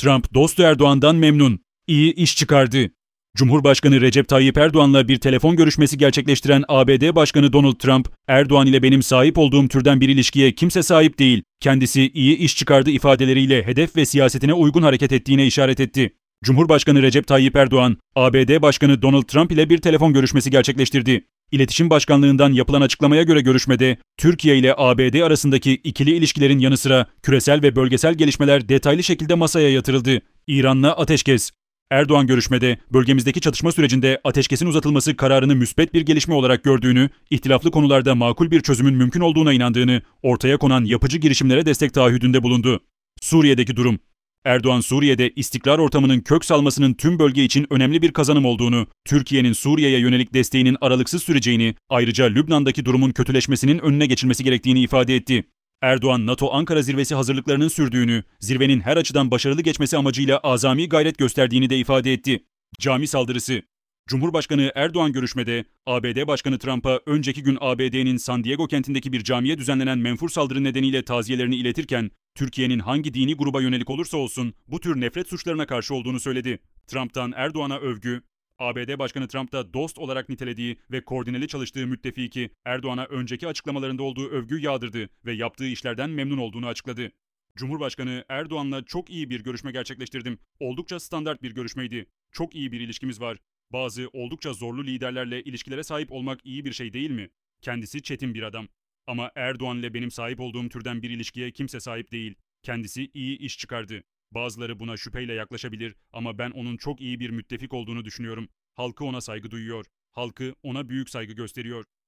Trump dostu Erdoğan'dan memnun. İyi iş çıkardı. Cumhurbaşkanı Recep Tayyip Erdoğan'la bir telefon görüşmesi gerçekleştiren ABD Başkanı Donald Trump, Erdoğan ile benim sahip olduğum türden bir ilişkiye kimse sahip değil, kendisi iyi iş çıkardı ifadeleriyle hedef ve siyasetine uygun hareket ettiğine işaret etti. Cumhurbaşkanı Recep Tayyip Erdoğan, ABD Başkanı Donald Trump ile bir telefon görüşmesi gerçekleştirdi. İletişim Başkanlığı'ndan yapılan açıklamaya göre görüşmede, Türkiye ile ABD arasındaki ikili ilişkilerin yanı sıra küresel ve bölgesel gelişmeler detaylı şekilde masaya yatırıldı. İran'la ateşkes. Erdoğan görüşmede, bölgemizdeki çatışma sürecinde ateşkesin uzatılması kararını müspet bir gelişme olarak gördüğünü, ihtilaflı konularda makul bir çözümün mümkün olduğuna inandığını, ortaya konan yapıcı girişimlere destek taahhüdünde bulundu. Suriye'deki durum. Erdoğan, Suriye'de istikrar ortamının kök salmasının tüm bölge için önemli bir kazanım olduğunu, Türkiye'nin Suriye'ye yönelik desteğinin aralıksız süreceğini, ayrıca Lübnan'daki durumun kötüleşmesinin önüne geçilmesi gerektiğini ifade etti. Erdoğan, NATO Ankara zirvesi hazırlıklarının sürdüğünü, zirvenin her açıdan başarılı geçmesi amacıyla azami gayret gösterdiğini de ifade etti. Cami saldırısı. Cumhurbaşkanı Erdoğan görüşmede, ABD Başkanı Trump'a önceki gün ABD'nin San Diego kentindeki bir camiye düzenlenen menfur saldırı nedeniyle taziyelerini iletirken, Türkiye'nin hangi dini gruba yönelik olursa olsun bu tür nefret suçlarına karşı olduğunu söyledi. Trump'tan Erdoğan'a övgü, ABD Başkanı Trump'ta dost olarak nitelediği ve koordineli çalıştığı müttefiki, Erdoğan'a önceki açıklamalarında olduğu övgü yağdırdı ve yaptığı işlerden memnun olduğunu açıkladı. Cumhurbaşkanı Erdoğan'la çok iyi bir görüşme gerçekleştirdim. Oldukça standart bir görüşmeydi. Çok iyi bir ilişkimiz var. Bazı oldukça zorlu liderlerle ilişkilere sahip olmak iyi bir şey değil mi? Kendisi çetin bir adam. Ama Erdoğan ile benim sahip olduğum türden bir ilişkiye kimse sahip değil. Kendisi iyi iş çıkardı. Bazıları buna şüpheyle yaklaşabilir ama ben onun çok iyi bir müttefik olduğunu düşünüyorum. Halkı ona saygı duyuyor. Halkı ona büyük saygı gösteriyor.